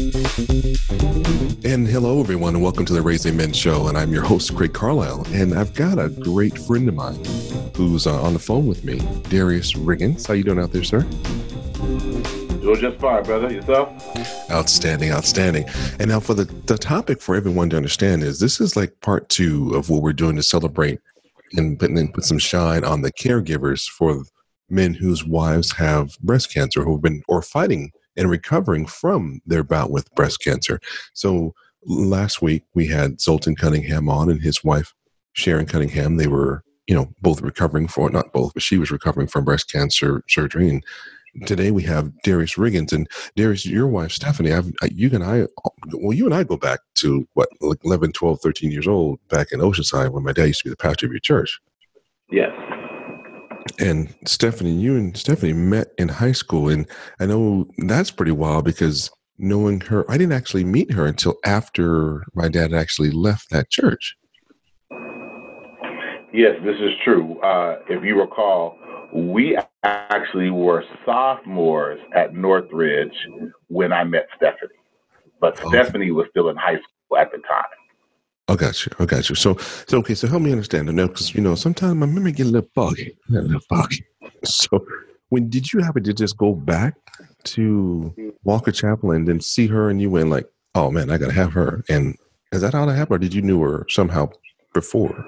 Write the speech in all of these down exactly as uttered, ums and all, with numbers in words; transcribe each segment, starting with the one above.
And hello, everyone, and welcome to the Raising Men Show. And I'm your host, Craig Carlisle. And I've got a great friend of mine who's uh, on the phone with me, Darius Riggins. How you doing out there, sir? Doing just fine, brother. Yourself? Outstanding, outstanding. And now for the, the topic for everyone to understand is this is like part two of what we're doing to celebrate and put, and put some shine on the caregivers for men whose wives have breast cancer who've been or fighting and recovering from their bout with breast cancer. So last week we had Zoltan Cunningham on and his wife, Sharon Cunningham. They were, you know, both recovering for, not both, but she was recovering from breast cancer surgery. And today we have Darius Riggins. And Darius, your wife, Stephanie, I've, you and I, well, you and I go back to what, like eleven, twelve, thirteen years old back in Oceanside when my dad used to be the pastor of your church. Yes. And Stephanie, you and Stephanie met in high school. And I know that's pretty wild because knowing her, I didn't actually meet her until after my dad actually left that church. Yes, this is true. Uh, if you recall, we actually were sophomores at Northridge when I met Stephanie. But Okay. Stephanie was still in high school at the time. I got you. I got you. So, so okay. So help me understand. I know because you know sometimes my memory get a little foggy, a little foggy. So, when did you happen to just go back to Walker Chapel and then see her, and you went like, "Oh man, I gotta have her"? And is that how that happened, or did you knew her somehow before?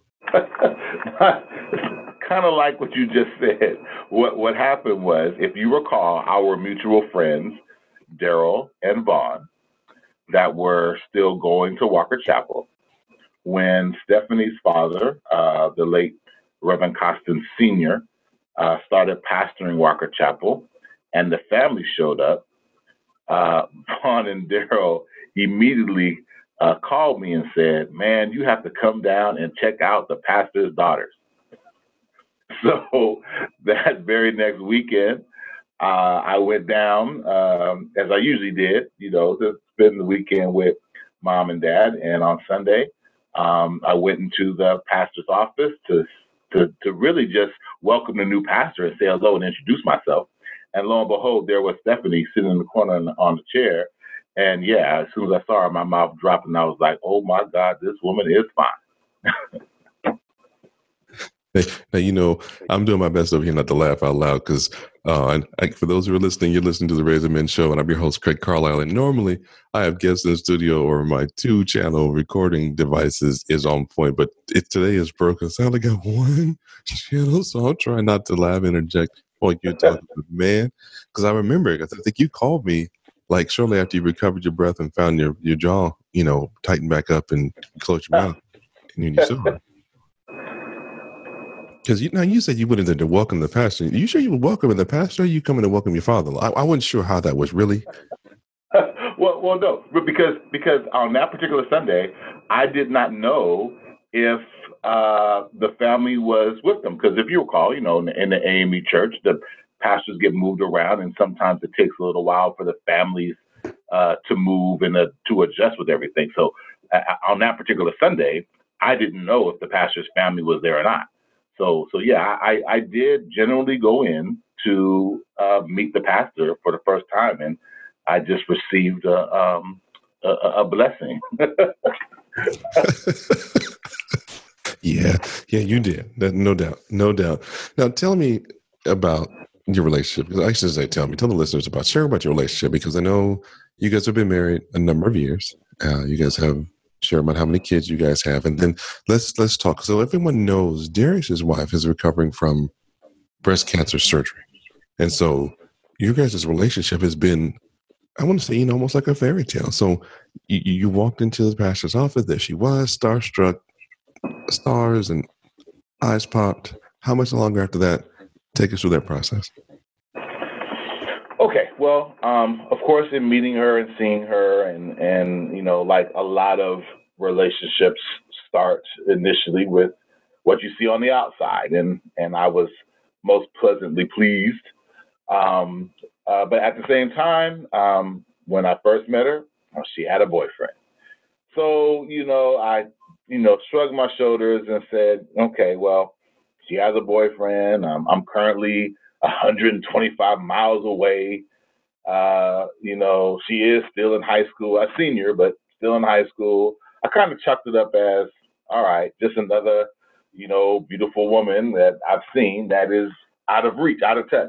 Kind of like what you just said. What what happened was, if you recall, our mutual friends, Daryl and Vaughn, that were still going to Walker Chapel. When Stephanie's father, uh, the late Reverend Costin Senior, uh, started pastoring Walker Chapel, and the family showed up, uh, Vaughn and Daryl immediately uh, called me and said, "Man, you have to come down and check out the pastor's daughters." So that very next weekend, Uh, I went down, um, as I usually did, you know, to spend the weekend with mom and dad. And on Sunday, um, I went into the pastor's office to, to to really just welcome the new pastor and say hello and introduce myself. And lo and behold, there was Stephanie sitting in the corner on the, on the chair. And yeah, as soon as I saw her, my mouth dropped, and I was like, "Oh my God, this woman is fine." Now, you know, I'm doing my best over here not to laugh out loud because uh, and I, for those who are listening, you're listening to the Raising Men Show, and I'm your host, Craig Carlisle. And normally I have guests in the studio or my two channel recording devices is on point, but it, today is broken. So I only got one channel, so I'm trying not to laugh and interject while you're talking to the man. Because I remember, I think you called me like shortly after you recovered your breath and found your, your jaw, you know, tightened back up and closed your mouth. And then you saw her. Because you now you said you went in there to welcome the pastor. Are you sure you were welcoming the pastor, or are you coming to welcome your father? I, I wasn't sure how that was really. well, well, no, but because because on that particular Sunday, I did not know if uh, the family was with them. Because if you recall, you know, in the, in the A M E church, the pastors get moved around, and sometimes it takes a little while for the families uh, to move and uh, to adjust with everything. So uh, on that particular Sunday, I didn't know if the pastor's family was there or not. So, so yeah, I, I did generally go in to uh, meet the pastor for the first time, and I just received a, um, a, a blessing. yeah, yeah, you did. That, no doubt, no doubt. Now, tell me about your relationship. Because I should say, tell me, tell the listeners about, share about your relationship, because I know you guys have been married a number of years. Uh, you guys have. Share about how many kids you guys have, and then let's let's talk. So everyone knows Darius's wife is recovering from breast cancer surgery, and so your guys' relationship has been, I want to say, you know, almost like a fairy tale. So you, you walked into the pastor's office, there she was, starstruck, stars and eyes popped. How much longer after that? Take us through that process. Okay, well, um, of course, in meeting her and seeing her, and, and, you know, like a lot of relationships start initially with what you see on the outside. And, and I was most pleasantly pleased. Um, uh, but at the same time, um, when I first met her, she had a boyfriend. So, you know, I, you know, shrugged my shoulders and said, okay, well, she has a boyfriend. Um, I'm currently one hundred twenty-five miles away. Uh, you know, she is still in high school, a senior, but still in high school. I kind of chucked it up as, all right, just another, you know, beautiful woman that I've seen that is out of reach, out of touch.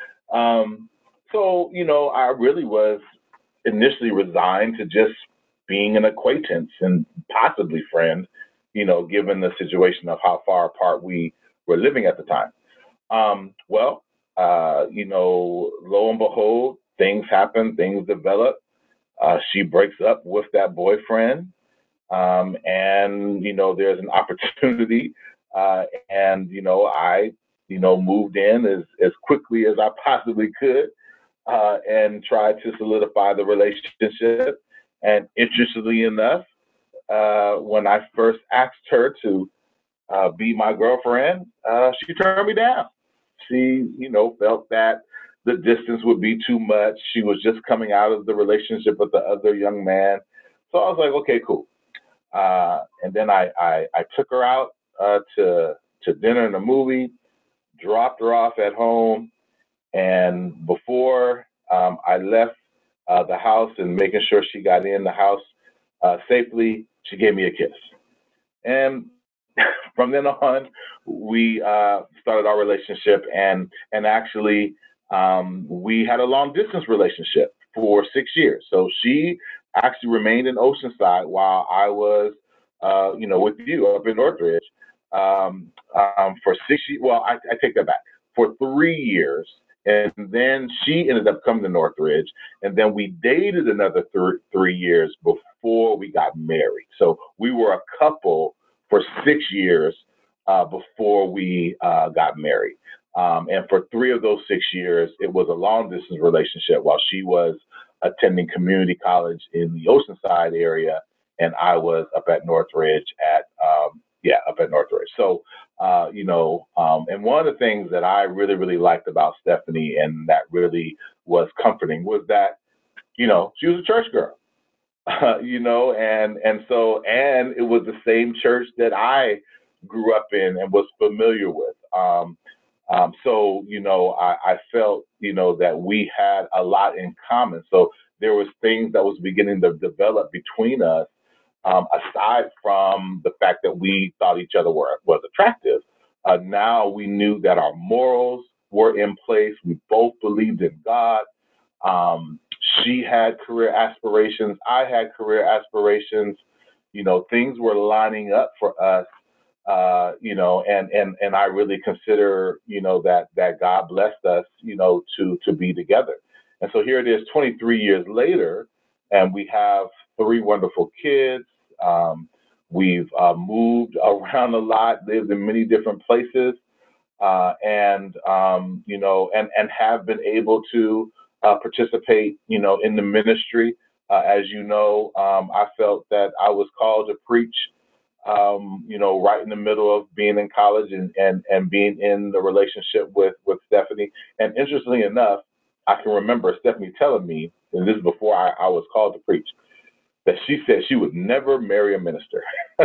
Um, so, you know, I really was initially resigned to just being an acquaintance and possibly friend, you know, given the situation of how far apart we were living at the time. Um, well, uh, you know, lo and behold, things happen, things develop. Uh, she breaks up with that boyfriend. Um, and, you know, there's an opportunity. Uh, and, you know, I, you know, moved in as, as quickly as I possibly could uh, and tried to solidify the relationship. And interestingly enough, uh, when I first asked her to uh, be my girlfriend, uh, she turned me down. She, you know, felt that the distance would be too much. She was just coming out of the relationship with the other young man. So I was like, okay, cool. Uh, and then I, I, I took her out uh, to to dinner and a movie, dropped her off at home, and before um, I left uh, the house and making sure she got in the house uh, safely, she gave me a kiss. And from then on, we uh, started our relationship, and and actually um, we had a long distance relationship for six years. So she actually remained in Oceanside while I was, uh, you know, with you up in Northridge um, um, for six years. Well, I, I take that back. For three years. And then she ended up coming to Northridge. And then we dated another th- three years before we got married. So we were a couple for six years uh, before we uh, got married. Um, and for three of those six years, it was a long distance relationship while she was attending community college in the Oceanside area, and I was up at Northridge at, um, yeah, up at Northridge. So, uh, you know, um, and one of the things that I really, really liked about Stephanie and that really was comforting was that, you know, she was a church girl, uh, you know, and, and so, and it was the same church that I grew up in and was familiar with. Um, Um, so, you know, I, I felt, you know, that we had a lot in common. So there was things that was beginning to develop between us, um, aside from the fact that we thought each other were was attractive. Uh, now we knew that our morals were in place. We both believed in God. Um, she had career aspirations. I had career aspirations. You know, things were lining up for us. Uh, you know, and, and, and I really consider, you know, that, that God blessed us, you know, to, to be together. And so here it is twenty-three years later, and we have three wonderful kids. Um, we've uh, moved around a lot, lived in many different places, uh, and, um, you know, and, and have been able to uh, participate, you know, in the ministry. Uh, as you know, um, I felt that I was called to preach Um, you know, right in the middle of being in college and, and, and being in the relationship with, with Stephanie. And interestingly enough, I can remember Stephanie telling me, and this is before I, I was called to preach, that she said she would never marry a minister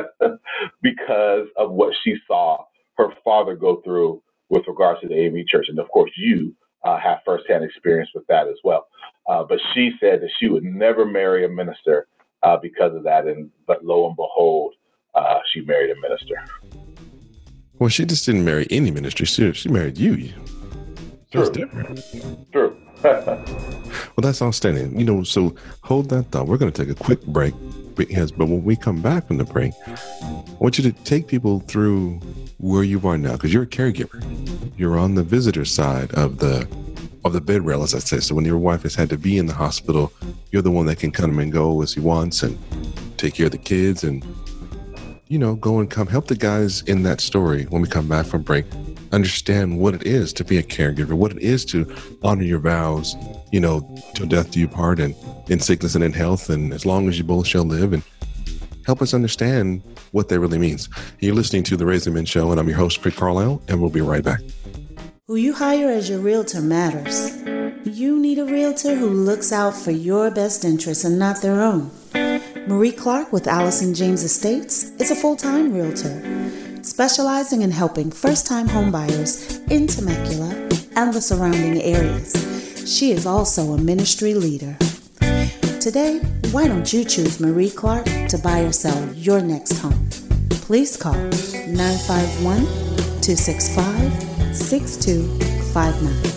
because of what she saw her father go through with regards to the A M E Church. And of course, you uh, have firsthand experience with that as well. Uh, but she said that she would never marry a minister uh, because of that. And but lo and behold, Uh, she married a minister. Well, she just didn't marry any ministry. She, she married you. True. That's different. True. Well, that's outstanding. You know, so hold that thought. We're going to take a quick break. Because, but when we come back from the break, I want you to take people through where you are now, because you're a caregiver. You're on the visitor side of the of the bed rail, as I say. So when your wife has had to be in the hospital, you're the one that can come and go as he wants and take care of the kids and, you know, go and come help the guys in that story when we come back from break, understand what it is to be a caregiver, what it is to honor your vows, you know, till death do you part, and in sickness and in health, and as long as you both shall live, and help us understand what that really means. You're listening to The Raising Men Show, and I'm your host, Craig Carlisle, and we'll be right back. Who you hire as your realtor matters. You need a realtor who looks out for your best interests and not their own. Marie Clark with Allison James Estates is a full-time realtor, specializing in helping first-time homebuyers in Temecula and the surrounding areas. She is also a ministry leader. Today, why don't you choose Marie Clark to buy or sell your next home? Please call nine five one, two six five, six two five nine.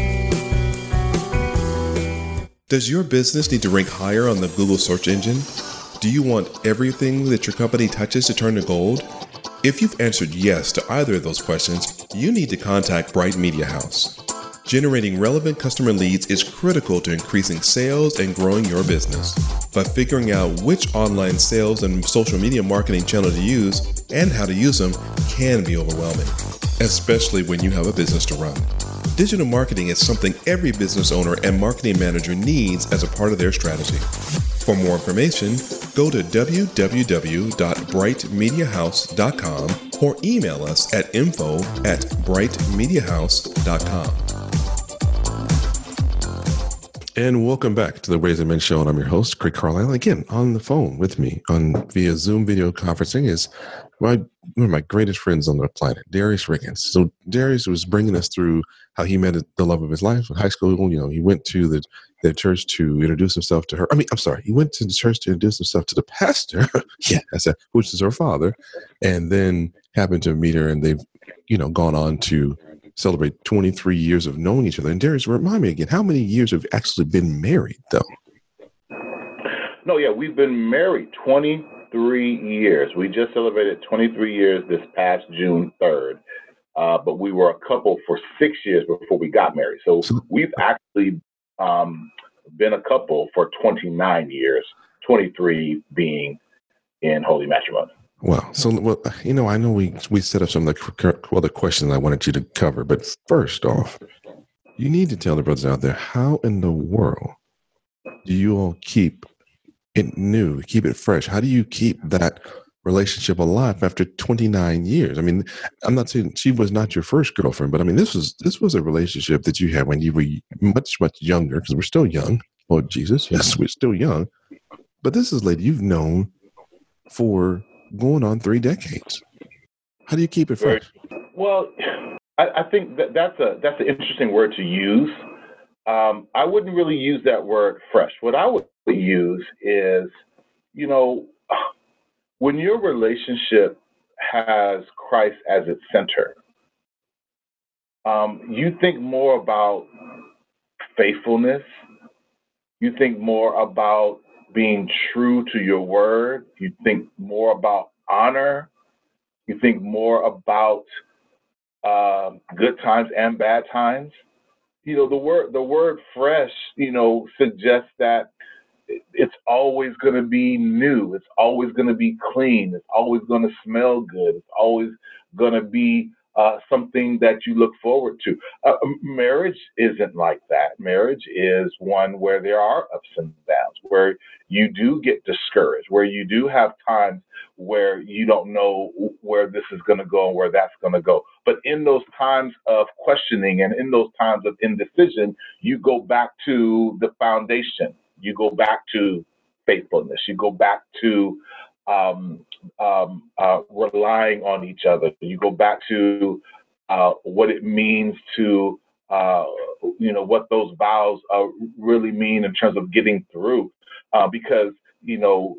Does your business need to rank higher on the Google search engine? Do you want everything that your company touches to turn to gold? If you've answered yes to either of those questions, you need to contact Bright Media House. Generating relevant customer leads is critical to increasing sales and growing your business. But figuring out which online sales and social media marketing channel to use and how to use them can be overwhelming, especially when you have a business to run. Digital marketing is something every business owner and marketing manager needs as a part of their strategy. For more information, go to w w w dot bright media house dot com or email us at info at bright media house dot com. And welcome back to the Ways and Men Show, and I'm your host, Craig Carlisle. Again, on the phone with me on via Zoom video conferencing is my one of my greatest friends on the planet, Darius Riggins. So Darius was bringing us through how he met the love of his life in high school. You know, he went to the, the church to introduce himself to her. I mean, I'm sorry, he went to the church to introduce himself to the pastor. yeah, that's a, which is her father, and then happened to meet her, and they've, you know, gone on to celebrate twenty-three years of knowing each other. And Darius, remind me again, how many years have you actually been married, though? No, yeah, we've been married twenty-three years. We just celebrated twenty-three years this past June third, uh, but we were a couple for six years before we got married. So we've actually um, been a couple for twenty-nine years, twenty-three being in holy matrimony. Wow. So, well, you know, I know we, we set up some of the other questions I wanted you to cover, but first off, you need to tell the brothers out there, how in the world do you all keep it new, keep it fresh? How do you keep that relationship alive after twenty-nine years? I mean, I'm not saying she was not your first girlfriend, but I mean, this was, this was a relationship that you had when you were much, much younger, because we're still young. Lord Jesus, yes, we're still young. But this is a lady you've known for going on three decades. How do you keep it fresh? Well, I, I think that that's a that's an interesting word to use. Um, I wouldn't really use that word fresh. What I would use is, you know, when your relationship has Christ as its center, um, you think more about faithfulness. You think more about being true to your word. You think more about honor. You think more about uh, good times and bad times. You know, the word the word fresh, you know, suggests that it's always going to be new. It's always going to be clean. It's always going to smell good. It's always going to be uh, something that you look forward to. Uh, marriage isn't like that. Marriage is one where there are ups and downs, where you do get discouraged, where you do have times where you don't know where this is going to go and where that's going to go. But in those times of questioning and in those times of indecision, you go back to the foundation. You go back to faithfulness. You go back to um, um, uh, relying on each other. You go back to uh, what it means to, uh, you know, what those vows uh, really mean in terms of getting through. Uh, because, you know,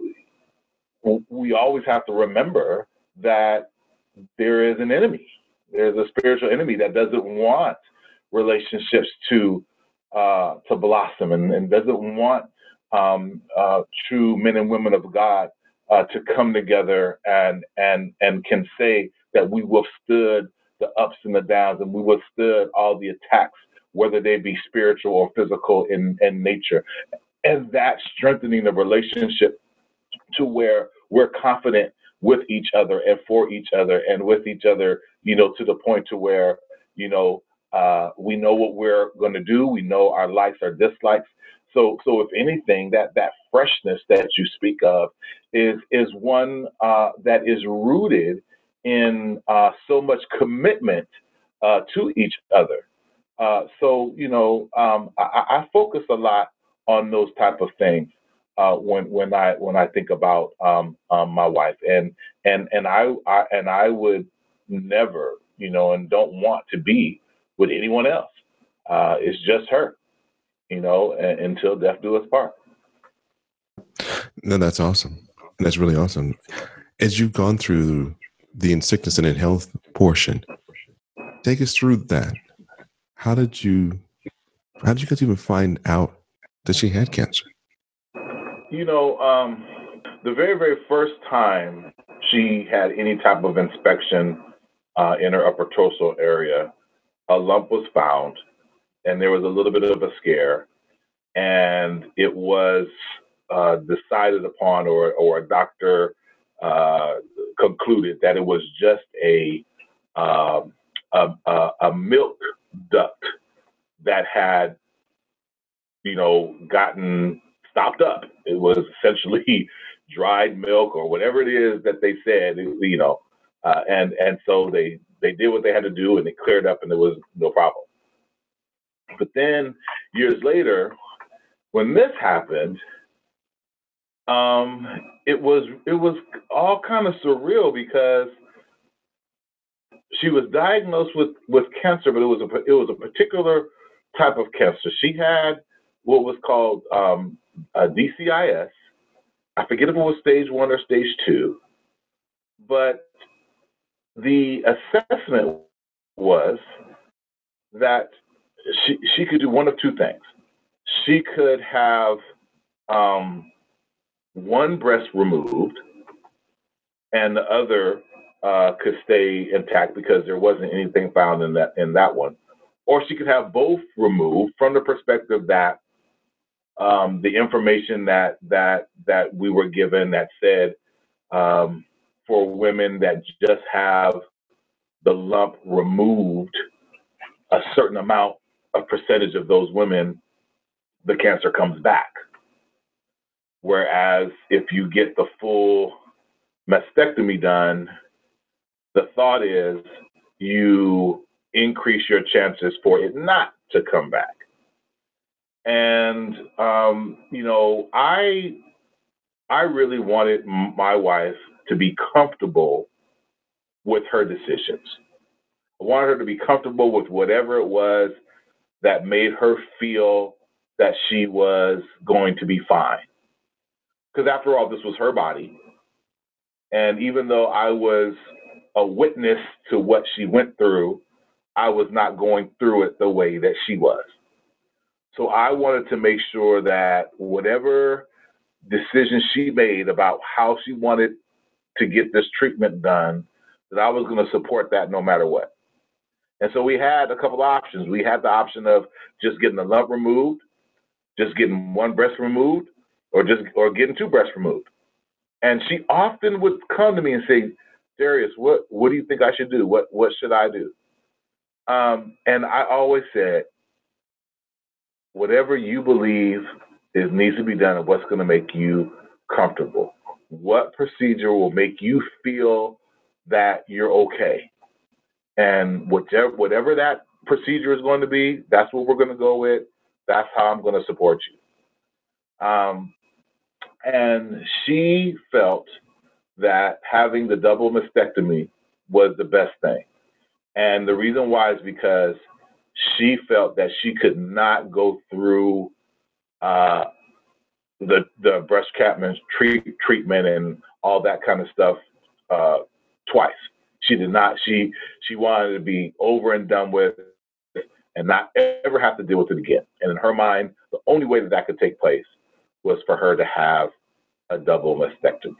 we always have to remember that there is an enemy. There's a spiritual enemy that doesn't want relationships to uh, to blossom and, and doesn't want um, uh, true men and women of God uh, to come together and and and can say that we withstood the ups and the downs and we withstood all the attacks, whether they be spiritual or physical in, in nature. And that strengthening the relationship to where we're confident with each other and for each other and with each other, you know, to the point to where, you know, uh, we know what we're going to do. We know our likes, our dislikes. So, so if anything, that that freshness that you speak of is is one uh, that is rooted in uh, so much commitment uh, to each other. Uh, so, you know, um, I, I focus a lot on those type of things uh, when when I when I think about um, um, my wife, and and and I, I and I would never, you know, and don't want to be with anyone else. Uh, it's just her. you know, a- until death do us part. No, that's awesome. That's really awesome. As you've gone through the in sickness and in health portion, take us through that. How did you, how did you guys even find out that she had cancer? You know, um, the very, very first time she had any type of inspection uh, in her upper torso area, a lump was found, and there was a little bit of a scare, and it was uh, decided upon, or, or a doctor uh, concluded that it was just a, uh, a, a, a milk duct that had, you know, gotten stopped up. It was essentially dried milk or whatever it is that they said, you know, uh, and and so they they did what they had to do, and it cleared up, and there was no problem. But then years later, when this happened, um, it was it was all kind of surreal because she was diagnosed with, with cancer, but it was a it was a particular type of cancer. She had what was called um, a D C I S. I forget if it was stage one or stage two, but the assessment was that she she could do one of two things. She could have um, one breast removed, and the other uh, could stay intact because there wasn't anything found in that in that one, or she could have both removed from the perspective that um, the information that that that we were given that said um, for women that just have the lump removed, a certain amount, a percentage of those women, the cancer comes back. Whereas if you get the full mastectomy done, the thought is you increase your chances for it not to come back. And, um, you know, I, I really wanted my wife to be comfortable with her decisions. I wanted her to be comfortable with whatever it was that made her feel that she was going to be fine. Because after all, this was her body. And even though I was a witness to what she went through, I was not going through it the way that she was. So I wanted to make sure that whatever decision she made about how she wanted to get this treatment done, that I was going to support that no matter what. And so we had a couple of options. We had the option of just getting the lump removed, just getting one breast removed, or just or getting two breasts removed. And she often would come to me and say, Darius, what, what do you think I should do? What what should I do? Um, and I always said, whatever you believe is needs to be done and what's going to make you comfortable. What procedure will make you feel that you're okay? And whatever whatever that procedure is going to be, that's what we're going to go with. That's how I'm going to support you. Um, and she felt that having the double mastectomy was the best thing. And the reason why is because she felt that she could not go through uh, the the breast Chapman treat, treatment and all that kind of stuff uh, twice. She did not. She she wanted to be over and done with and not ever have to deal with it again. And in her mind, the only way that that could take place was for her to have a double mastectomy.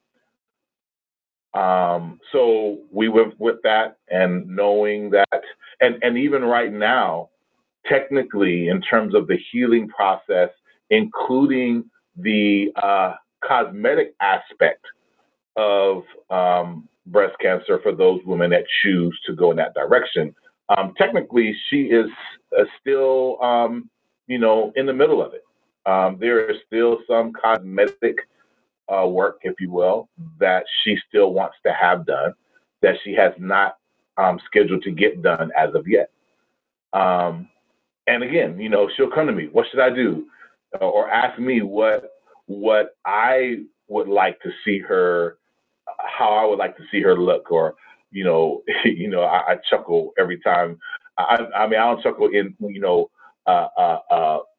Um, so we went with that, and knowing that, and, and even right now, technically, in terms of the healing process, including the uh, cosmetic aspect of um, breast cancer for those women that choose to go in that direction, um, technically, she is uh, still, um, you know, in the middle of it. Um, there is still some cosmetic Uh, work, if you will, that she still wants to have done, that she has not um, scheduled to get done as of yet. Um, and again, you know, she'll come to me, what should I do? Or ask me what what I would like to see her, how I would like to see her look. Or, you know, you know, I, I chuckle every time. I, I mean, I don't chuckle in, you know, uh, uh, uh,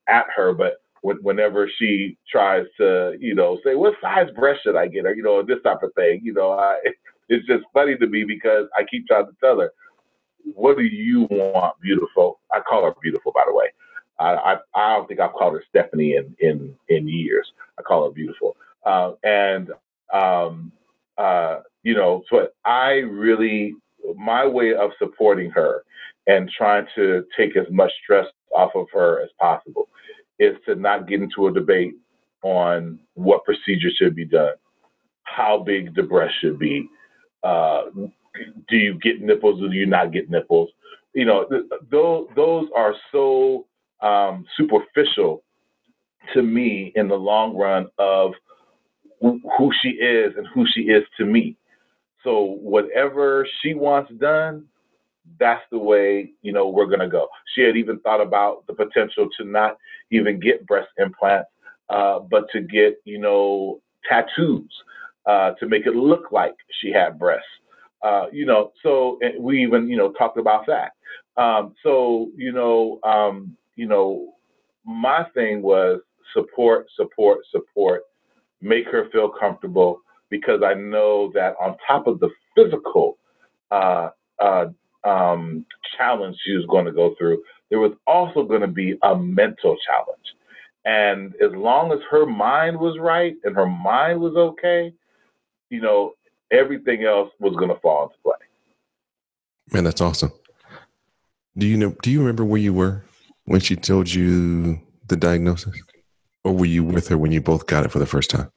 at her, but when, whenever she tries to, you know, say, what size breast should I get? Or, you know, this type of thing, you know, I, it's just funny to me because I keep trying to tell her, what do you want, beautiful? I call her beautiful, by the way. I, I, I don't think I've called her Stephanie in, in, in years. I call her beautiful. Uh, and, um, uh, you know, so I really, my way of supporting her and trying to take as much stress off of her as possible is to not get into a debate on what procedure should be done, how big the breast should be, uh, do you get nipples or do you not get nipples? You know, th- those those are so um, superficial to me in the long run of who who she is and who she is to me. So whatever she wants done, that's the way, you know, we're going to go. She had even thought about the potential to not even get breast implants, uh, but to get, you know, tattoos uh, to make it look like she had breasts. Uh, you know, so we even, you know, talked about that. Um, so, you know, um, you know, my thing was support, support, support, make her feel comfortable, because I know that on top of the physical uh, uh, um, challenge she was going to go through, there was also going to be a mental challenge. And as long as her mind was right and her mind was okay, you know, everything else was going to fall into play. Man, that's awesome. Do you know? Do you remember where you were when she told you the diagnosis, or were you with her when you both got it for the first time?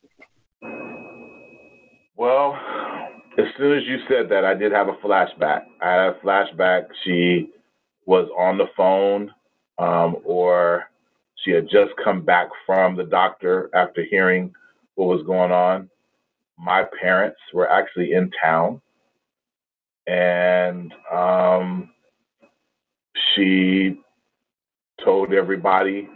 Well, as soon as you said that, I did have a flashback. I had a flashback. She was on the phone, um, or she had just come back from the doctor after hearing what was going on. My parents were actually in town, and um, she told everybody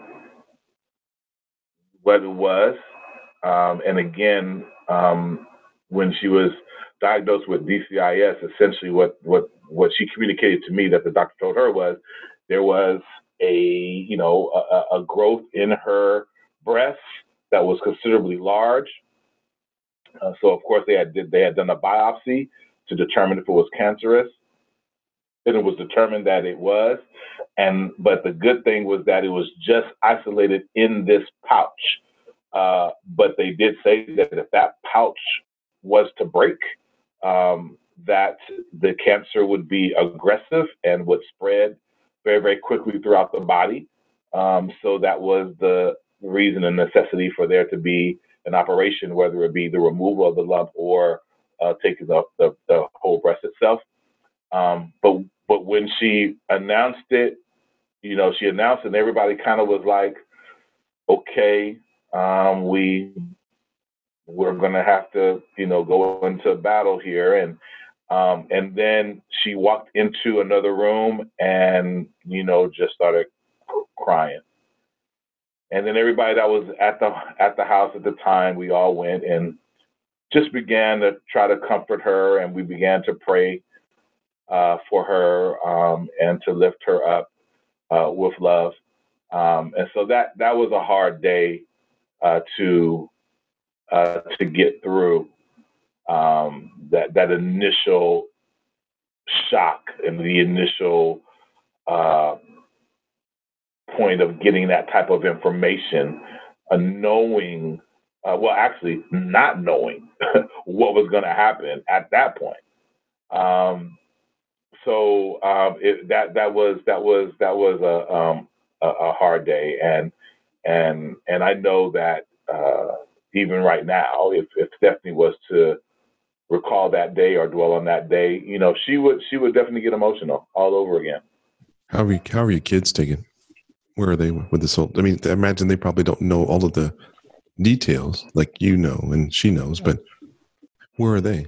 what it was. Um, and again, um, when she was diagnosed with D C I S, essentially what, what, what she communicated to me that the doctor told her was there was a, you know, a, a growth in her breast that was considerably large. Uh, so of course they had did, they had done a biopsy to determine if it was cancerous, and it was determined that it was. And but the good thing was that it was just isolated in this pouch. Uh, but they did say that if that pouch was to break, um, that the cancer would be aggressive and would spread very, very quickly throughout the body. Um, so that was the reason and necessity for there to be an operation, whether it be the removal of the lump or uh, taking the, the, the whole breast itself. Um, but but when she announced it, you know, she announced it and everybody kind of was like, okay, um, we we're gonna have to, you know, go into battle here. And um, and then she walked into another room and, you know, just started crying. And then everybody that was at the at the house at the time, we all went and just began to try to comfort her, and we began to pray uh, for her um, and to lift her up uh, with love. Um, and so that that was a hard day uh, to uh, to get through. Um, that that initial shock and the initial uh, point of getting that type of information, uh, knowing, uh, well, actually not knowing what was going to happen at that point. Um, so um, it, that that was that was that was a, um, a a hard day, and and and I know that uh, even right now, if, if Stephanie was to recall that day or dwell on that day, you know, she would she would definitely get emotional all over again. How are you, how are your kids taken? Where are they with this whole? I mean, I imagine they probably don't know all of the details like you know and she knows, but where are they?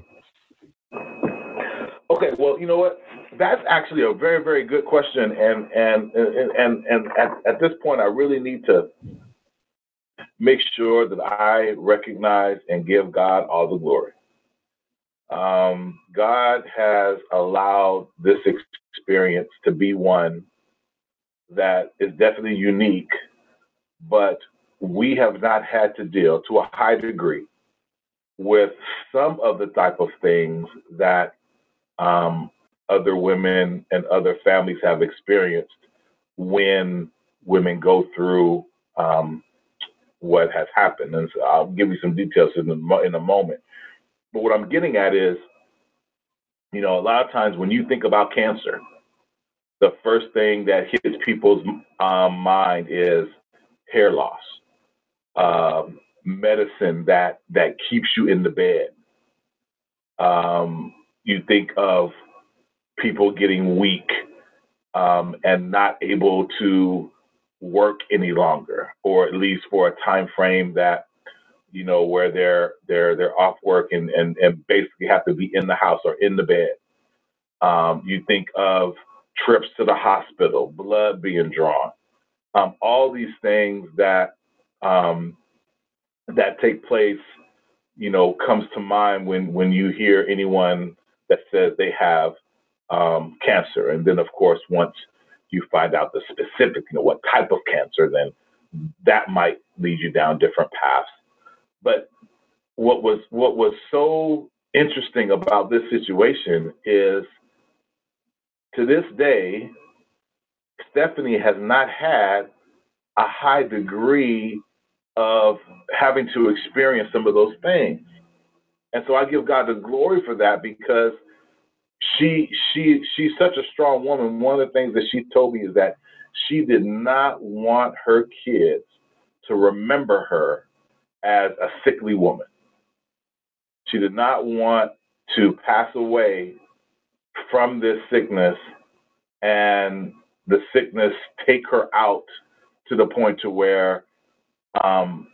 Okay, well, you know what? That's actually a very, very good question, and and and and, and at, at this point, I really need to make sure that I recognize and give God all the glory. Um, God has allowed this experience to be one that is definitely unique but we have not had to deal to a high degree with some of the type of things that um, other women and other families have experienced when women go through um, what has happened. And so I'll give you some details in, the, in a moment. But what I'm getting at is, you know, a lot of times when you think about cancer, the first thing that hits people's um, mind is hair loss, um, medicine that that keeps you in the bed. Um, you think of people getting weak um, and not able to work any longer, or at least for a time frame that, you know, where they're they're they're off work and and, and basically have to be in the house or in the bed. Um, you think of trips to the hospital, blood being drawn, um, all these things that um, that take place, you know, comes to mind when when you hear anyone that says they have um, cancer. And then, of course, once you find out the specific, you know, what type of cancer, then that might lead you down different paths. But what was what was so interesting about this situation is, to this day, Stephanie has not had a high degree of having to experience some of those things. And so I give God the glory for that, because she she she's such a strong woman. One of the things that she told me is that she did not want her kids to remember her as a sickly woman. She did not want to pass away from this sickness and the sickness take her out to the point to where um,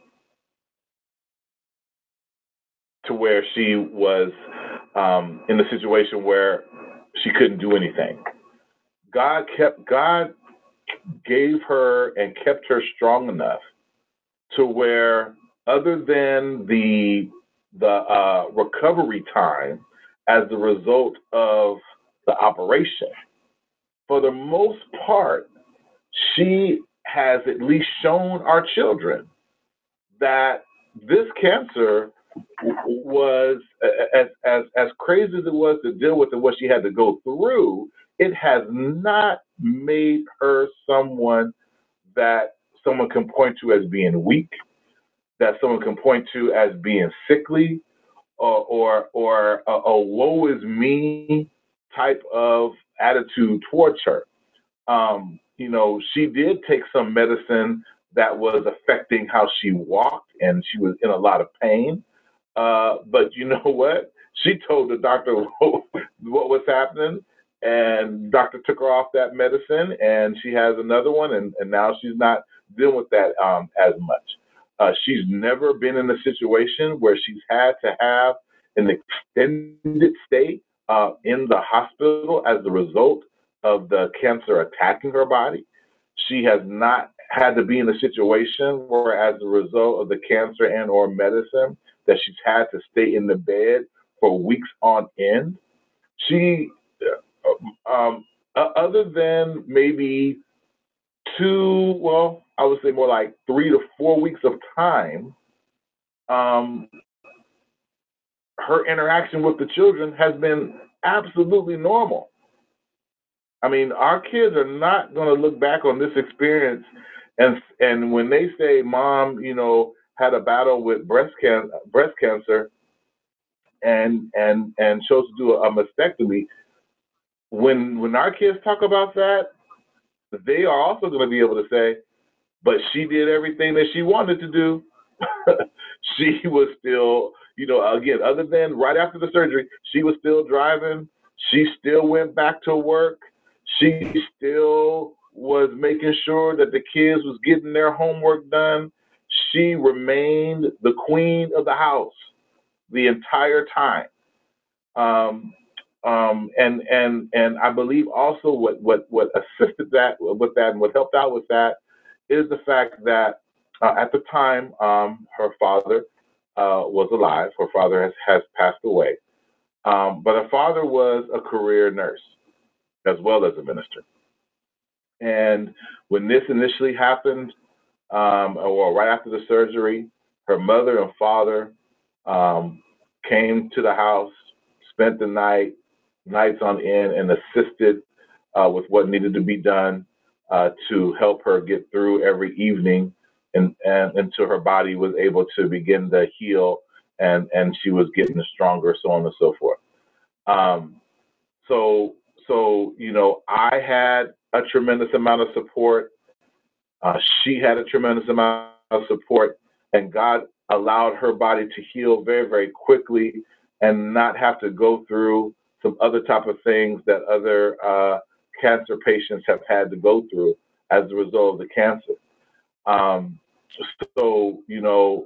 to where she was um, in a situation where she couldn't do anything. God kept God gave her and kept her strong enough to where, other than the the uh, recovery time as the result of the operation, for the most part, she has at least shown our children that this cancer was, as, as, as crazy as it was to deal with and what she had to go through, it has not made her someone that someone can point to as being weak, that someone can point to as being sickly, or or, or a, a woe is me type of attitude towards her. Um, you know, she did take some medicine that was affecting how she walked, and she was in a lot of pain. Uh, but you know what? She told the doctor what, what was happening, and doctor took her off that medicine, and she has another one, and, and now she's not dealing with that um, as much. Uh, she's never been in a situation where she's had to have an extended stay uh, in the hospital as a result of the cancer attacking her body. She has not had to be in a situation where, as a result of the cancer and or medicine, that she's had to stay in the bed for weeks on end. She, um, other than maybe two, well, I would say more like three to four weeks of time, um, her interaction with the children has been absolutely normal. I mean, our kids are not going to look back on this experience and and when they say, "Mom, you know, had a battle with breast can breast cancer and and and chose to do a mastectomy," when when our kids talk about that, they are also going to be able to say, "But she did everything that she wanted to do." She was still, you know, again, other than right after the surgery, she was still driving. She still went back to work. She still was making sure that the kids was getting their homework done. She remained the queen of the house the entire time. Um, um, and and and I believe also what what what assisted that with that and what helped out with that is the fact that uh, at the time um, her father uh, was alive. Her father has, has passed away, um, but her father was a career nurse as well as a minister. And when this initially happened, um, or right after the surgery, her mother and father um, came to the house, spent the night, nights on end, and assisted uh, with what needed to be done uh, to help her get through every evening, and, and until her body was able to begin to heal, and and she was getting stronger, so on and so forth. Um, so so you know, I had a tremendous amount of support. Uh, she had a tremendous amount of support, and God allowed her body to heal very, very quickly and not have to go through some other type of things that other uh, cancer patients have had to go through as a result of the cancer. Um, so, you know,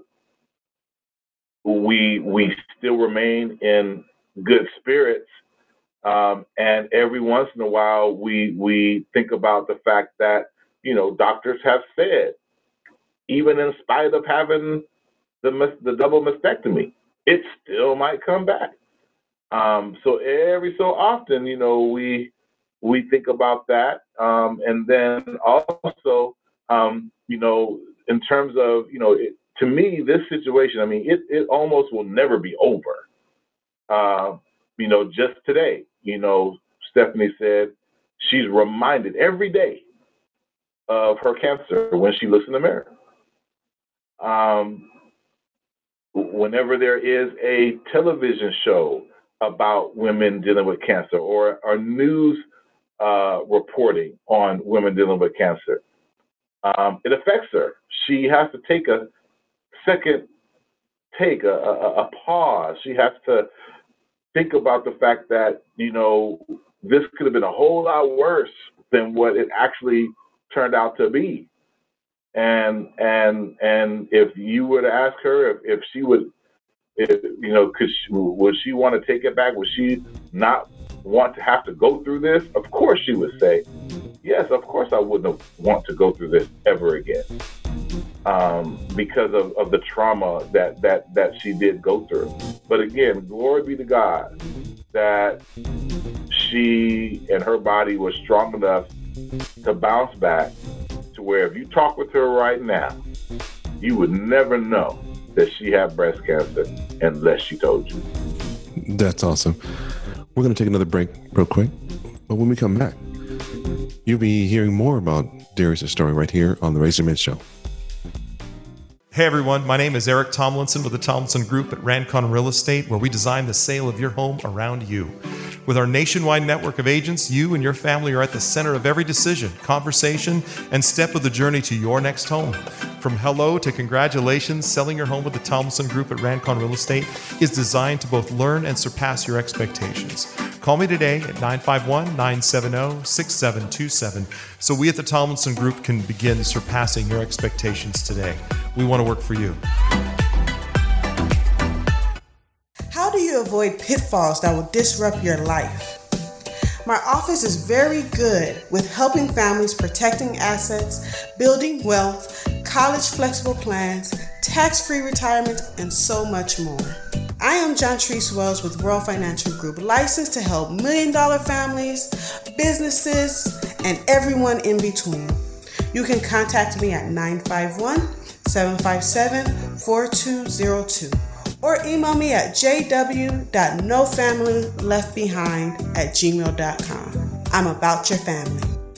we we still remain in good spirits, um, and every once in a while we we think about the fact that, you know, doctors have said, even in spite of having the the double mastectomy, it still might come back. Um, so every so often, you know, we we think about that, um, and then also, um, you know, in terms of, you know, it, to me, this situation, I mean, it it almost will never be over. Uh, you know, just today, you know, Stephanie said she's reminded every day of her cancer when she looks in the mirror. Um, whenever there is a television show about women dealing with cancer, or, or news uh, reporting on women dealing with cancer, um, it affects her. She has to take a second take, a, a, a pause. She has to think about the fact that, you know, this could have been a whole lot worse than what it actually turned out to be. And and and if you were to ask her if, if she would, if, you know, could she, would she want to take it back? Would she not want to have to go through this? Of course she would say, yes, of course I wouldn't want to go through this ever again, um, because of, of the trauma that, that, that she did go through. But again, glory be to God that she and her body was strong enough to bounce back, to where if you talk with her right now, you would never know that she had breast cancer unless she told you. That's awesome. We're going to take another break real quick, but when we come back, you'll be hearing more about Darius' story right here on the Raise Your Mid Show. Hey everyone, my name is Eric Tomlinson with the Tomlinson Group at Rancon Real Estate, where we design the sale of your home around you. With our nationwide network of agents, you and your family are at the center of every decision, conversation, and step of the journey to your next home. From hello to congratulations, selling your home with the Tomlinson Group at Rancon Real Estate is designed to both learn and surpass your expectations. Call me today at nine five one, nine seven zero, six seven two seven so we at the Tomlinson Group can begin surpassing your expectations today. We want to work for you. How do you avoid pitfalls that will disrupt your life? My office is very good with helping families protecting assets, building wealth, college flexible plans, tax-free retirement, and so much more. I am John Treese Wells with World Financial Group, licensed to help million-dollar families, businesses, and everyone in between. You can contact me at nine five one, seven five seven, four two zero two or email me at j w dot no family left behind at gmail dot com. I'm about your family.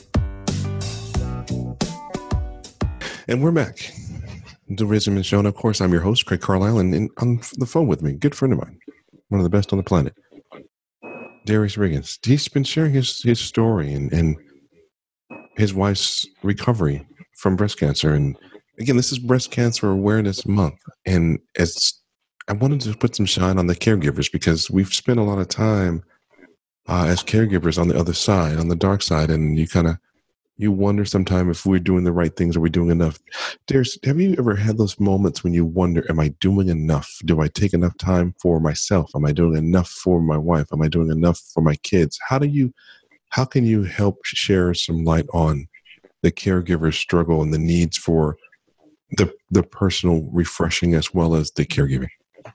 And we're back. The Raise Your Mid Show. And of course, I'm your host, Craig Carlisle, and, and on the phone with me, good friend of mine, one of the best on the planet, Darius Riggins. He's been sharing his, his story and, and his wife's recovery from breast cancer. And again, this is Breast Cancer Awareness Month. And as I wanted to put some shine on the caregivers, because we've spent a lot of time uh, as caregivers on the other side, on the dark side, and you kind of you wonder sometimes if we're doing the right things. Are we doing enough? Darius, have you ever had those moments when you wonder, am I doing enough? Do I take enough time for myself? Am I doing enough for my wife? Am I doing enough for my kids? How do you, how can you help share some light on the caregiver's struggle and the needs for the the personal refreshing as well as the caregiving?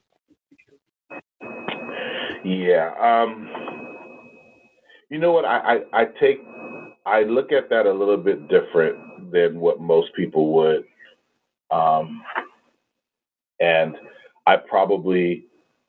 Yeah. Um, you know what? I, I, I take, I look at that a little bit different than what most people would. Um, and I probably,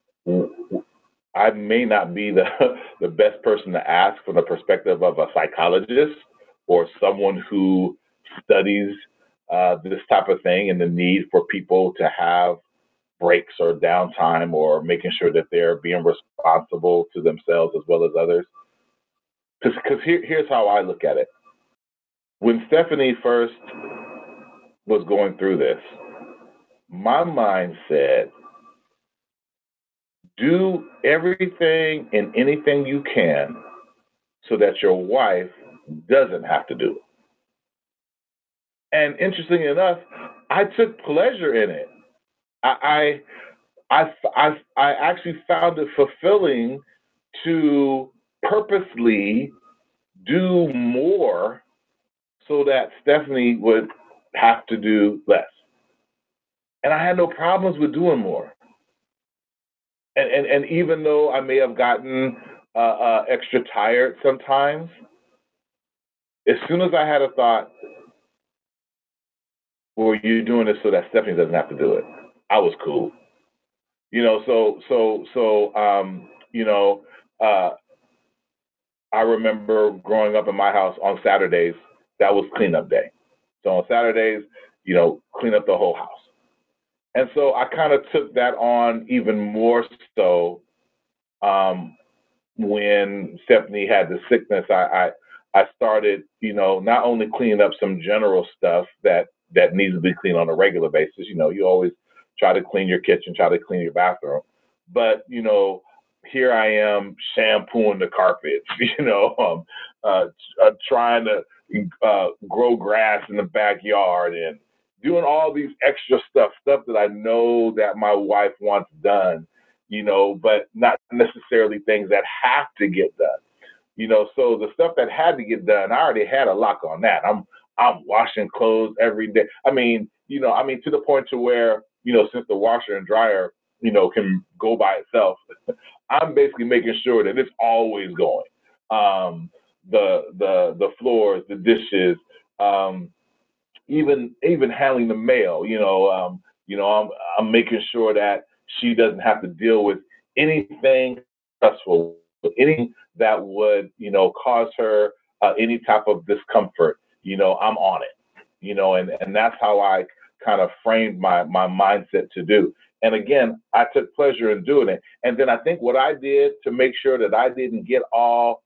I may not be the, the best person to ask from the perspective of a psychologist or someone who studies uh, this type of thing and the need for people to have breaks or downtime or making sure that they're being responsible to themselves as well as others. Because here, here's how I look at it. When Stephanie first was going through this, my mind said, do everything and anything you can so that your wife doesn't have to do it. And interestingly enough, I took pleasure in it. I, I, I, I actually found it fulfilling to purposely do more so that Stephanie would have to do less. And I had no problems with doing more. And and, and even though I may have gotten uh, uh, extra tired sometimes, as soon as I had a thought, well, you're doing this so that Stephanie doesn't have to do it, I was cool. You know, so, so, so, um, you know, uh, I remember growing up in my house on Saturdays, that was cleanup day. So on Saturdays, you know, clean up the whole house. And so I kind of took that on even more so um, when Stephanie had the sickness. I, I I started, you know, not only cleaning up some general stuff that, that needs to be cleaned on a regular basis. You know, you always try to clean your kitchen, try to clean your bathroom. But, you know, here I am shampooing the carpets, you know, um, uh, uh, trying to uh, grow grass in the backyard and doing all these extra stuff, stuff that I know that my wife wants done, you know, but not necessarily things that have to get done, you know. So the stuff that had to get done, I already had a lock on that. I'm I'm washing clothes every day. I mean, you know, I mean to the point to where, you know, since the washer and dryer, you know, can go by itself, I'm basically making sure that it's always going. Um, the the the floors, the dishes. Um, Even even handling the mail, you know, um, you know, I'm I'm making sure that she doesn't have to deal with anything stressful, anything that would, you know, cause her uh, any type of discomfort. You know, I'm on it. You know, and and that's how I kind of framed my my mindset to do. And again, I took pleasure in doing it. And then I think what I did to make sure that I didn't get all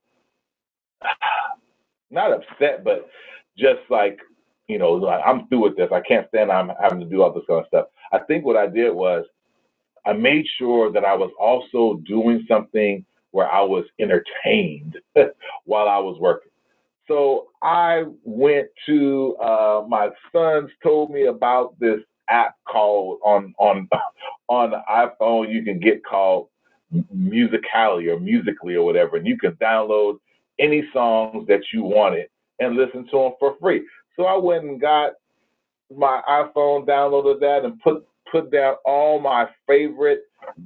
not upset, but just like, you know, like, I'm through with this. I can't stand I'm having to do all this kind of stuff. I think what I did was I made sure that I was also doing something where I was entertained while I was working. So I went to, uh, my sons told me about this app called on, on, on the iPhone, you can get called Musically or Musically or whatever. And you can download any songs that you wanted and listen to them for free. So I went and got my iPhone, downloaded that, and put put down all my favorite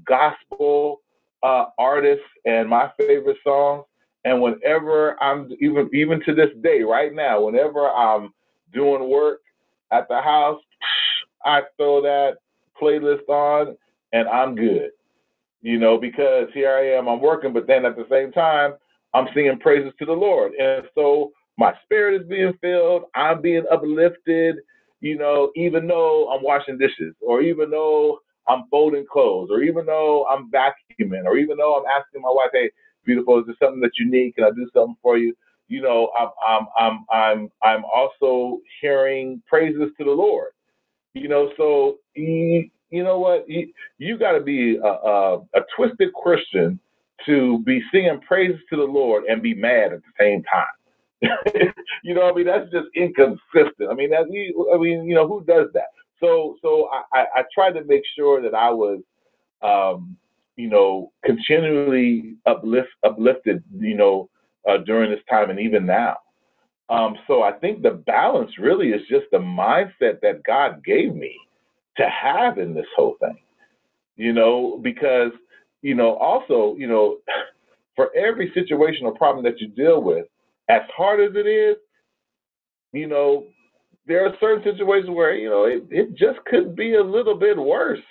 gospel uh, artists and my favorite songs. And whenever I'm even even to this day, right now, whenever I'm doing work at the house, I throw that playlist on and I'm good. You know, because here I am, I'm working, but then at the same time, I'm singing praises to the Lord. And so my spirit is being filled. I'm being uplifted, you know, even though I'm washing dishes, or even though I'm folding clothes, or even though I'm vacuuming, or even though I'm asking my wife, hey, beautiful, is there something that you need? Can I do something for you? You know, I'm I'm I'm I'm I'm also hearing praises to the Lord. You know, so you, you know what? You, you got to be a, a, a twisted Christian to be singing praises to the Lord and be mad at the same time. You know what I mean? That's just inconsistent. I mean, that, I mean, you know, who does that? So, so I, I, I tried to make sure that I was, um, you know, continually uplift, uplifted, you know, uh, during this time and even now. Um, so I think the balance really is just the mindset that God gave me to have in this whole thing, you know, because, you know, also, you know, for every situation or problem that you deal with, as hard as it is, you know, there are certain situations where, you know, it, it just could be a little bit worse.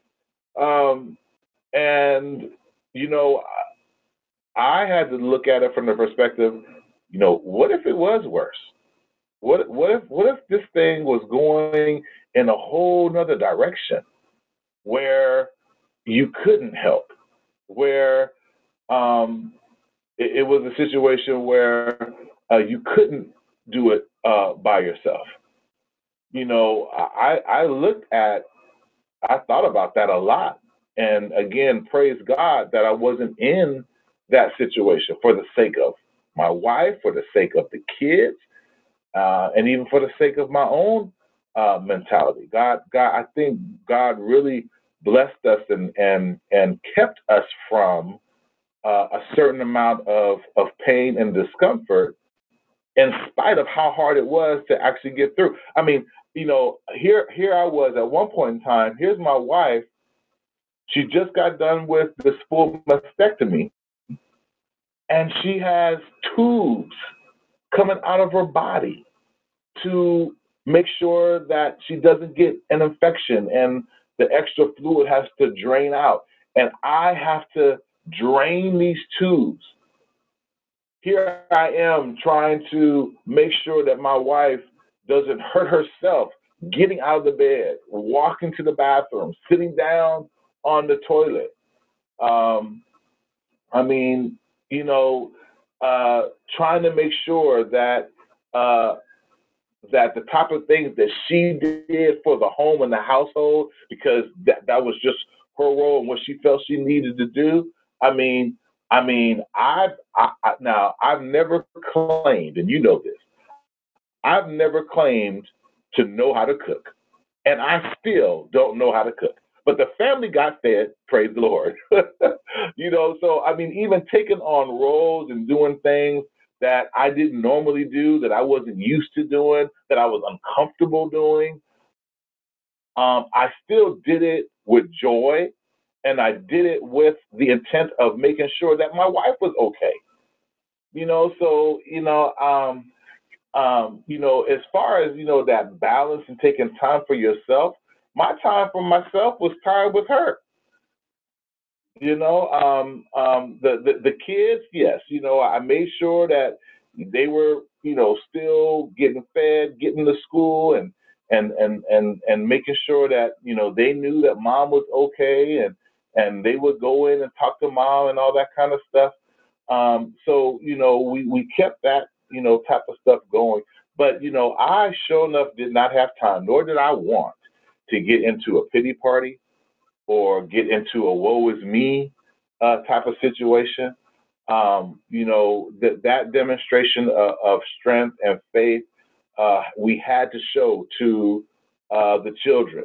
Um, and, you know, I had to look at it from the perspective, you know, what if it was worse? What what if what if this thing was going in a whole nother direction where you couldn't help, where um, it, it was a situation where uh, you couldn't do it uh, by yourself? You know, I I looked at, I thought about that a lot, and again, praise God that I wasn't in that situation for the sake of my wife, for the sake of the kids. Uh, and even for the sake of my own uh, mentality. God, God, I think God really blessed us and and and kept us from uh, a certain amount of of pain and discomfort, in spite of how hard it was to actually get through. I mean, you know, here here I was at one point in time. Here's my wife. She just got done with this full mastectomy, and she has tubes coming out of her body to make sure that she doesn't get an infection, and the extra fluid has to drain out. And I have to drain these tubes. Here I am trying to make sure that my wife doesn't hurt herself, getting out of the bed, walking to the bathroom, sitting down on the toilet. Um, I mean, you know, uh, trying to make sure that uh, that the type of things that she did for the home and the household, because that, that was just her role and what she felt she needed to do. I mean, I mean, I've I, I, now I've never claimed, and you know this, I've never claimed to know how to cook, and I still don't know how to cook. But the family got fed, praise the Lord. You know, so I mean, even taking on roles and doing things that I didn't normally do, that I wasn't used to doing, that I was uncomfortable doing, um, I still did it with joy, and I did it with the intent of making sure that my wife was okay. You know, so you know, um, um, you know, as far as you know, that balance and taking time for yourself. My time for myself was tied with her. You know, um, um, the, the the kids, yes. You know, I made sure that they were, you know, still getting fed, getting to school, and and and and and making sure that you know they knew that mom was okay, and and they would go in and talk to mom and all that kind of stuff. Um, so you know, we we kept that you know type of stuff going. But you know, I sure enough did not have time, nor did I want to get into a pity party or get into a woe is me uh, type of situation. Um, you know, that that demonstration of, of strength and faith uh, we had to show to uh, the children.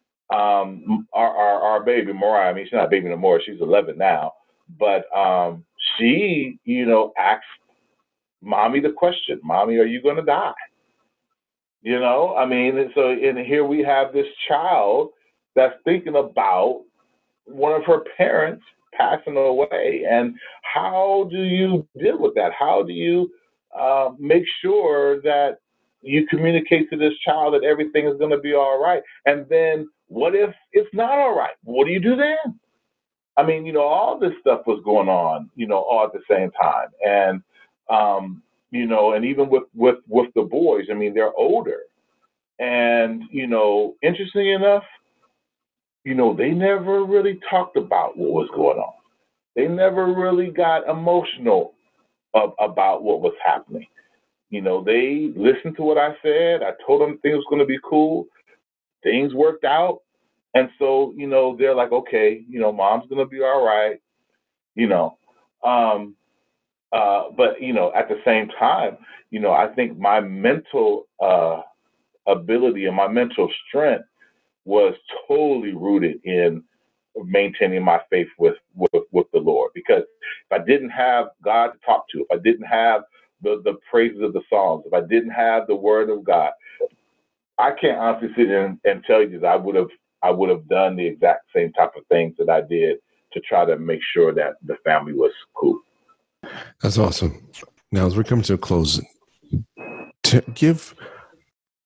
Um, our, our, our baby, Mariah, I mean, she's not a baby no more, she's eleven now, but um, she, you know, asked mommy the question, mommy, are you going to die? You know, I mean, and so and here we have this child that's thinking about one of her parents passing away. And how do you deal with that? How do you uh, make sure that you communicate to this child that everything is going to be all right? And then what if it's not all right? What do you do then? I mean, you know, all this stuff was going on, you know, all at the same time. And, um, you know, and even with, with, with the boys, I mean, they're older. And, you know, interestingly enough, you know, they never really talked about what was going on. They never really got emotional of, about what was happening. You know, they listened to what I said. I told them things were going to be cool. Things worked out. And so, you know, they're like, okay, you know, mom's going to be all right, you know. Um, uh, but, you know, at the same time, you know, I think my mental uh, ability and my mental strength was totally rooted in maintaining my faith with, with, with the Lord. Because if I didn't have God to talk to, if I didn't have the, the praises of the Psalms, if I didn't have the word of God, I can't honestly sit and, and tell you that I would have I would have done the exact same type of things that I did to try to make sure that the family was cool. That's awesome. Now, as we're coming to a close, to give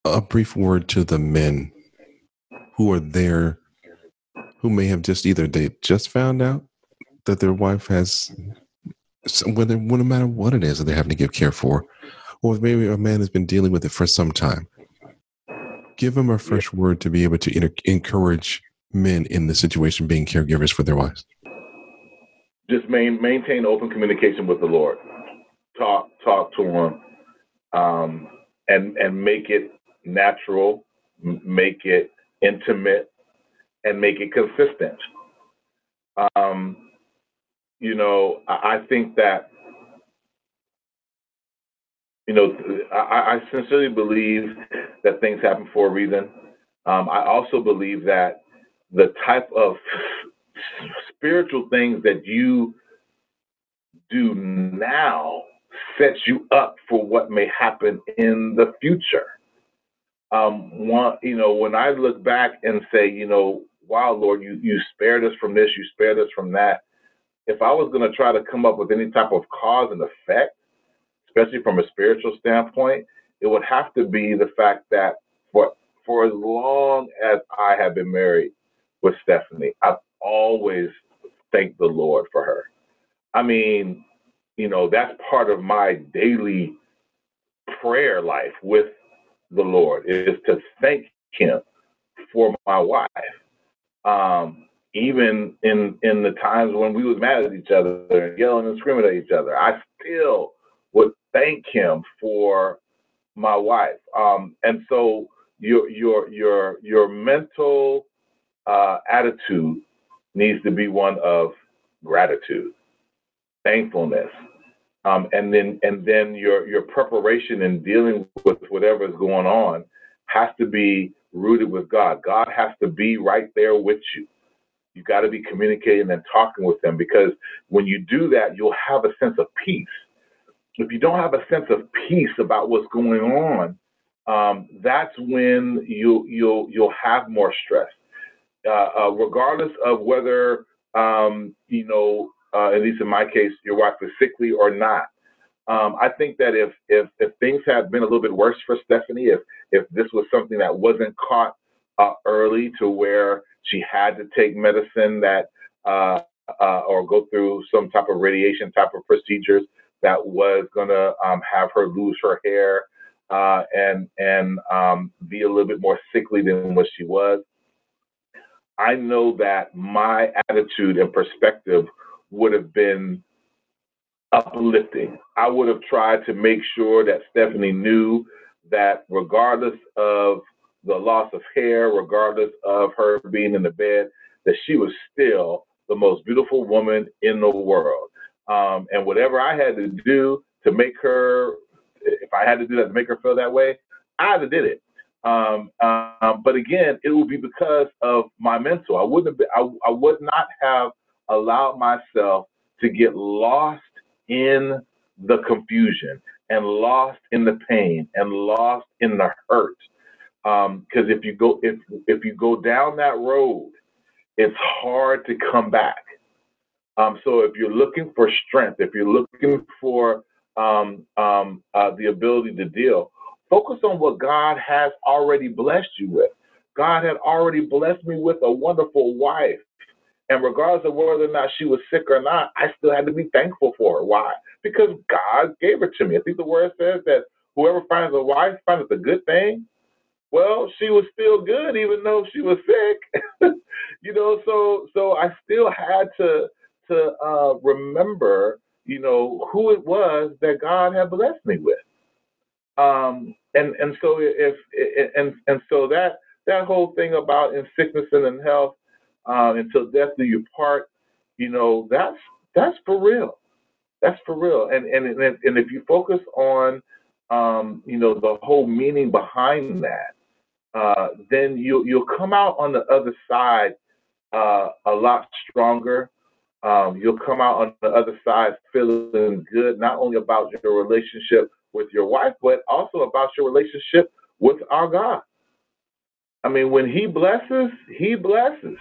a brief word to the men who are there, who may have just either they just found out that their wife has, whether no matter what it is that they're having to give care for, or maybe a man has been dealing with it for some time. Give them a fresh word to be able to inter- encourage men in the situation being caregivers for their wives. Just main, maintain open communication with the Lord. Talk, talk to him, um, and and make it natural, make it intimate, and make it consistent. Um, you know, I, I think that, you know, I, I sincerely believe that things happen for a reason. Um, I also believe that the type of spiritual things that you do now sets you up for what may happen in the future. Um, one, you know, when I look back and say, you know, wow, Lord, you, you spared us from this, you spared us from that. If I was going to try to come up with any type of cause and effect, especially from a spiritual standpoint, it would have to be the fact that for for as long as I have been married with Stephanie, I've always thanked the Lord for her. I mean, you know, that's part of my daily prayer life with the Lord, is to thank him for my wife. Um, even in in the times when we was mad at each other and yelling and screaming at each other, I still would thank him for my wife. Um, and so your your your your mental uh, attitude needs to be one of gratitude, thankfulness, um, and then and then your your preparation in dealing with whatever is going on has to be rooted with God. God has to be right there with you. You got to be communicating and talking with him, because when you do that, you'll have a sense of peace. If you don't have a sense of peace about what's going on, um, that's when you you'll you'll have more stress. Uh, uh, regardless of whether um, you know, uh, at least in my case, your wife is sickly or not. Um, I think that if if if things had been a little bit worse for Stephanie, if if this was something that wasn't caught uh, early to where she had to take medicine that uh, uh, or go through some type of radiation type of procedures that was going to um, have her lose her hair uh, and and um, be a little bit more sickly than what she was, I know that my attitude and perspective would have been uplifting. I would have tried to make sure that Stephanie knew that regardless of the loss of hair, regardless of her being in the bed, that she was still the most beautiful woman in the world. Um, and whatever I had to do to make her, if I had to do that to make her feel that way, I'd have did it. Um, um, but again, it would be because of my mental. I wouldn't have been, I, I would not have allowed myself to get lost in the confusion and lost in the pain and lost in the hurt. Um, because if you go if if you go down that road, it's hard to come back. Um, so if you're looking for strength, if you're looking for um, um, uh, the ability to deal, focus on what God has already blessed you with. God had already blessed me with a wonderful wife. And regardless of whether or not she was sick or not, I still had to be thankful for her. Why? Because God gave her to me. I think the word says that whoever finds a wife finds a good thing. Well, she was still good, even though she was sick. you know, so so I still had to to uh, remember, you know, who it was that God had blessed me with. Um, and and so if and and so that that whole thing about in sickness and in health, uh, until death do you part, you know, that's that's for real. That's for real. And and and, and if you focus on, um, you know, the whole meaning behind that, uh, then you'll you'll come out on the other side uh, a lot stronger. Um, you'll come out on the other side feeling good, not only about your relationship with your wife, but also about your relationship with our God. I mean, when He blesses, He blesses,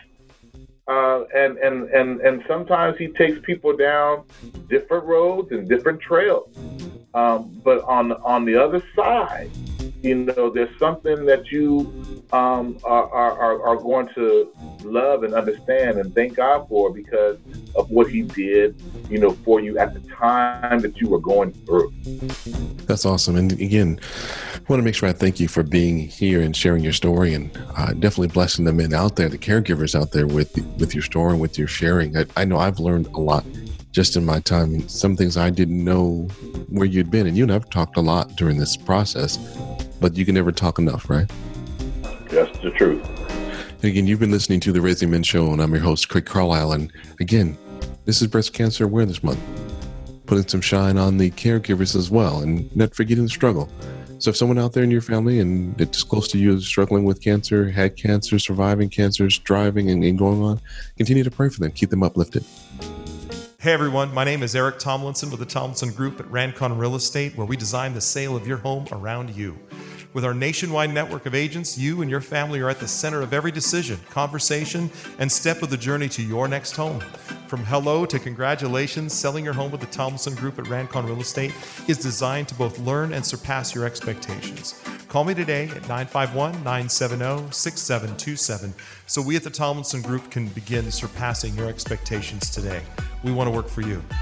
uh, and and and and sometimes He takes people down different roads and different trails. Um, but on on the other side, you know, there's something that you um, are, are, are going to love and understand and thank God for because of what he did, you know, for you at the time that you were going through. That's awesome. And again, I want to make sure I thank you for being here and sharing your story, and uh, definitely blessing the men out there, the caregivers out there with with your story and with your sharing. I, I know I've learned a lot just in my time. Some things I didn't know where you'd been, and you and I've talked a lot during this process, but you can never talk enough, right? That's the truth. And again, you've been listening to the Raising Men Show, and I'm your host, Craig Carlisle. And again, this is Breast Cancer Awareness Month, putting some shine on the caregivers as well, and not forgetting the struggle. So if someone out there in your family and it's close to you is struggling with cancer, had cancer, surviving cancer, striving and, and going on, continue to pray for them. Keep them uplifted. Hey everyone, my name is Eric Tomlinson with the Tomlinson Group at Rancon Real Estate, where we design the sale of your home around you. With our nationwide network of agents, you and your family are at the center of every decision, conversation, and step of the journey to your next home. From hello to congratulations, selling your home with the Tomlinson Group at Rancon Real Estate is designed to both learn and surpass your expectations. Call me today at nine five one, nine seven zero, six seven two seven so we at the Tomlinson Group can begin surpassing your expectations today. We want to work for you.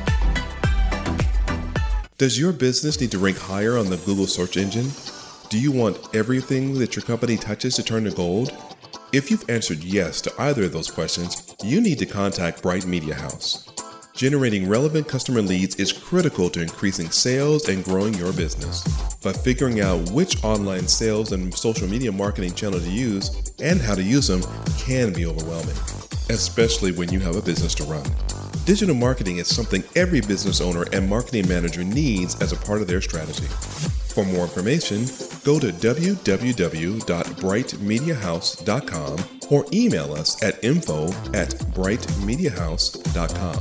Does your business need to rank higher on the Google search engine? Do you want everything that your company touches to turn to gold? If you've answered yes to either of those questions, you need to contact Bright Media House. Generating relevant customer leads is critical to increasing sales and growing your business. But figuring out which online sales and social media marketing channel to use and how to use them can be overwhelming, especially when you have a business to run. Digital marketing is something every business owner and marketing manager needs as a part of their strategy. For more information, go to w w w dot bright media house dot com or email us at info at bright media house dot com.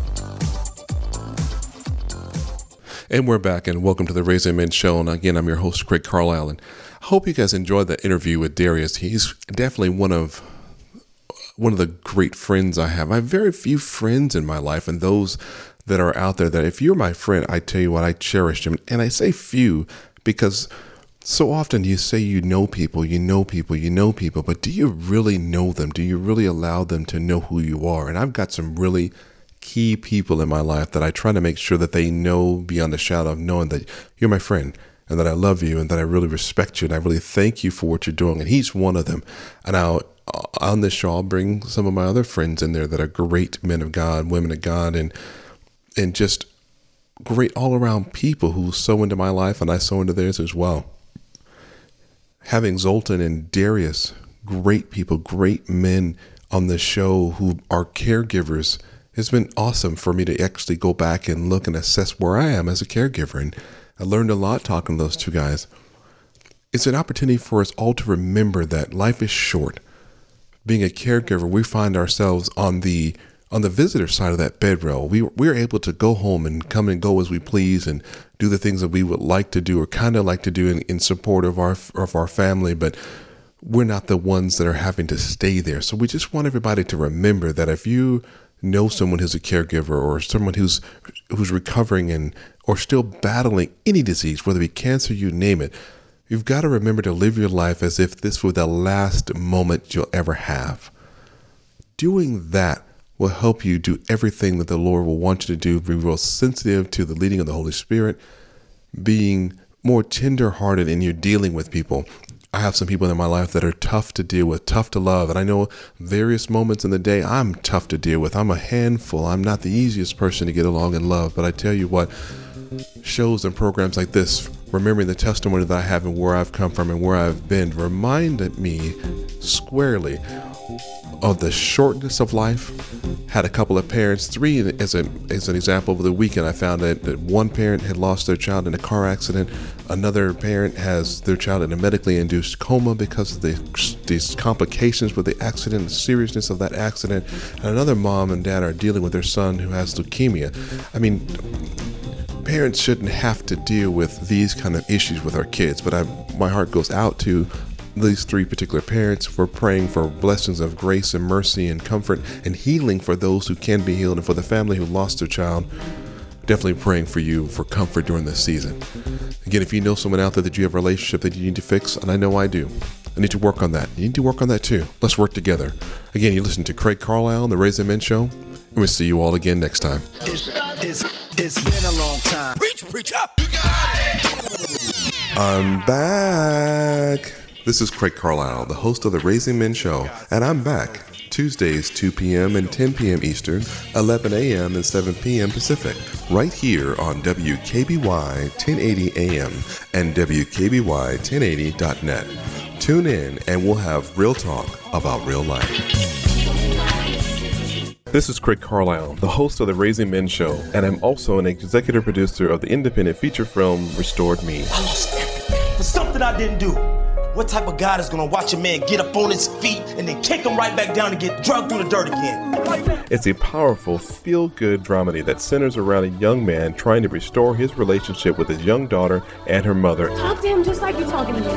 And we're back, and welcome to the Raising Men Show. And again, I'm your host, Craig Carlisle. And I hope you guys enjoyed that interview with Darius. He's definitely one of one of the great friends I have. I have very few friends in my life, and those that are out there that if you're my friend, I tell you what, I cherish them. And I say few because so often you say you know people, you know people, you know people, but do you really know them? Do you really allow them to know who you are? And I've got some really key people in my life that I try to make sure that they know beyond a shadow of knowing that you're my friend and that I love you and that I really respect you and I really thank you for what you're doing. And he's one of them. And I'll, on this show, I'll bring some of my other friends in there that are great men of God, women of God, and and just great all around people who sow into my life and I sow into theirs as well. Having Zoltan and Darius, great people, great men on the show who are caregivers, has been awesome for me to actually go back and look and assess where I am as a caregiver. And I learned a lot talking to those two guys. It's an opportunity for us all to remember that life is short. Being a caregiver, we find ourselves on the on the visitor side of that bedroll. We, we're able to go home and come and go as we please and do the things that we would like to do or kind of like to do in, in support of our of our family, but we're not the ones that are having to stay there. So we just want everybody to remember that if you know someone who's a caregiver or someone who's who's recovering and or still battling any disease, whether it be cancer, you name it, you've got to remember to live your life as if this were the last moment you'll ever have. Doing that will help you do everything that the Lord will want you to do, be real sensitive to the leading of the Holy Spirit, being more tender-hearted in your dealing with people. I have some people in my life that are tough to deal with, tough to love. And I know various moments in the day I'm tough to deal with. I'm a handful. I'm not the easiest person to get along and love. But I tell you what, shows and programs like this, remembering the testimony that I have and where I've come from and where I've been, reminded me squarely of the shortness of life. Had a couple of parents, three as, a, as an example. Over the weekend, I found that, that one parent had lost their child in a car accident. Another parent has their child in a medically induced coma because of the, these complications with the accident, the seriousness of that accident. And another mom and dad are dealing with their son who has leukemia. I mean, parents shouldn't have to deal with these kind of issues with our kids, but I, my heart goes out to these three particular parents. We're praying for blessings of grace and mercy and comfort and healing for those who can be healed and for the family who lost their child definitely praying for you for comfort during this season. Again, if you know someone out there that you have a relationship that you need to fix, and I know I do, I need to work on that. You need to work on that too. Let's work together. Again, you listen to Craig Carlisle on the Raising Men Show, and we'll see you all again next time. It's, it's, it's been a long time. Preach, preach up. You got it. I'm back. This is Craig Carlisle, the host of the Raising Men Show, and I'm back Tuesdays, two p.m. and ten p.m. Eastern, eleven a.m. and seven p.m. Pacific, right here on W K B Y ten eighty A M and W K B Y ten eighty dot net. Tune in and we'll have real talk about real life. This is Craig Carlisle, the host of the Raising Men Show, and I'm also an executive producer of the independent feature film Restored Me. I lost everything for something I didn't do. What type of God is gonna watch a man get up on his feet and then kick him right back down and get drugged through the dirt again? It's a powerful, feel-good dramedy that centers around a young man trying to restore his relationship with his young daughter and her mother. Talk to him just like you're talking to me.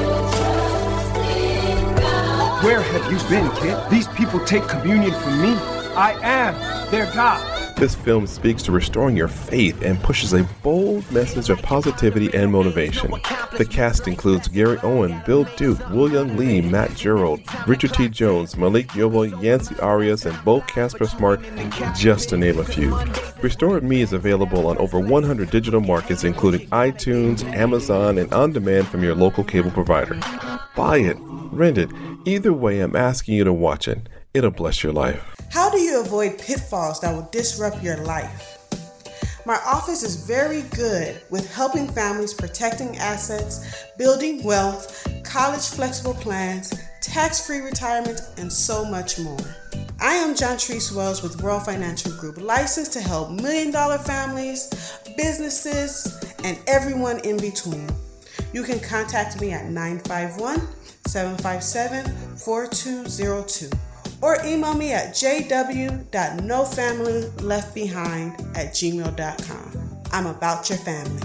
Where have you been, kid? These people take communion from me. I am their God. This film speaks to restoring your faith and pushes a bold message of positivity and motivation. The cast includes Gary Owen, Bill Duke, William Lee, Matt Gerald, Richard T. Jones, Malik Yoba, Yancey Arias, and Bo Casper Smart, just to name a few. Restored Me is available on over one hundred digital markets, including iTunes, Amazon, and on demand from your local cable provider. Buy it, rent it. Either way, I'm asking you to watch it. It'll bless your life. How do you avoid pitfalls that will disrupt your life? My office is very good with helping families protecting assets, building wealth, college flexible plans, tax-free retirement, and so much more. I am John Treese Wells with World Financial Group, licensed to help million-dollar families, businesses, and everyone in between. You can contact me at nine five one, seven five seven, four two zero two. Or email me at j w dot no family left behind at gmail dot com. I'm about your family.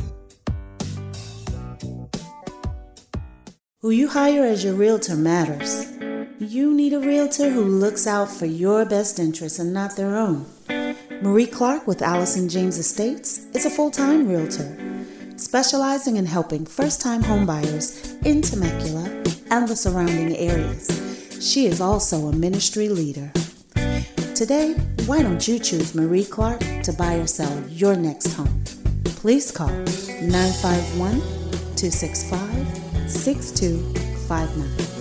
Who you hire as your realtor matters. You need a realtor who looks out for your best interests and not their own. Marie Clark with Allison James Estates is a full-time realtor, specializing in helping first-time homebuyers in Temecula and the surrounding areas. She is also a ministry leader. Today, why don't you choose Marie Clark to buy or sell your next home? Please call nine five one, two six five, six two five nine.